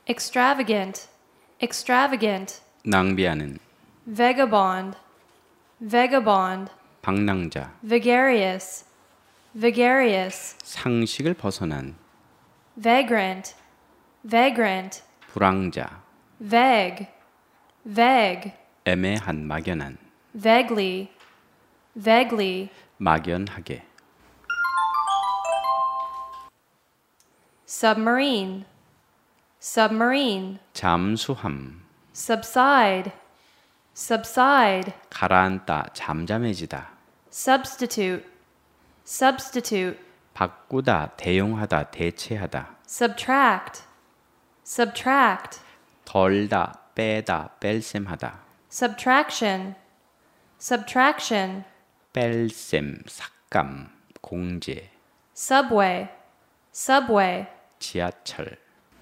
extravagant, extravagant, 낭비하는, vagabond, vagabond, 방랑자, vigarious, vigarious, 상식을 벗어난, vagrant, vagrant, 불황자, vague, vague, 애매한, 막연한, vaguely, vaguely, 막연하게, submarine, submarine, 잠수함, subside, subside, 가라앉다, 잠잠해지다, substitute, substitute, 바꾸다, 대용하다, 대체하다, subtract, subtract, 덜다, 빼다, 뺄셈하다, subtraction, subtraction, 뺄셈, 삭감, 공제, subway, subway, 지하철,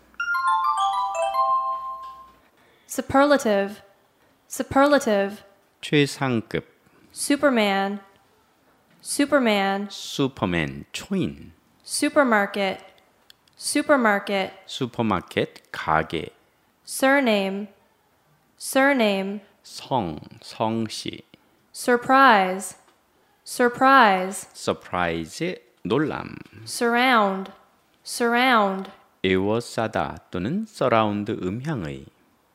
superlative, superlative, 최상급, superman, superman, 슈퍼맨, 초인, supermarket, supermarket, 슈퍼마켓, 가게, surname, surname, 성, 성씨, surprise, surprise, 서프라이즈, 놀람, surround, surround, 에워싸다 또는 서라운드 음향의,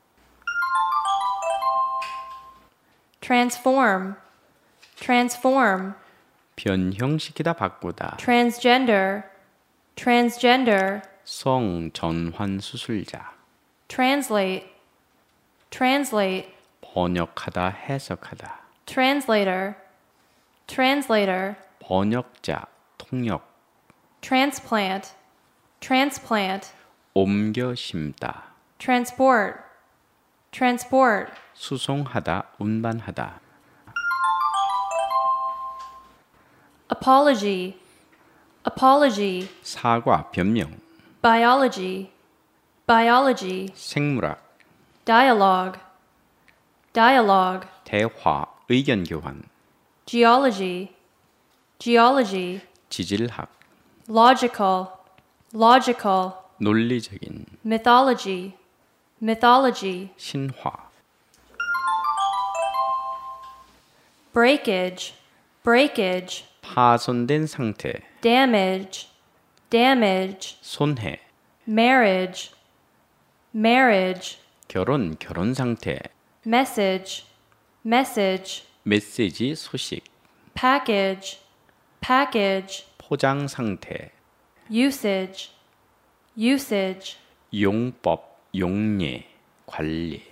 transform, transform, 변형시키다, 바꾸다, transgender, transgender, 성, 전환 수술자, translate, translate, 번역하다, 해석하다, translator, translator, 번역자, 통역, transplant, transplant, 옮겨 심다, transport, transport, 수송하다, 운반하다, apology, apology, 사과, 변명, biology, biology, 생물학, dialogue, dialogue, 대화, 의견 교환, geology, geology, 지질학, logical, logical, 논리적인, mythology, mythology, 신화, breakage, breakage, 파손된 상태, damage, damage, 손해, marriage, marriage, 결혼, 결혼 상태, message, message, 메시지, 소식, package, package, 포장 상태, usage, usage, 용법, 용례, 관리,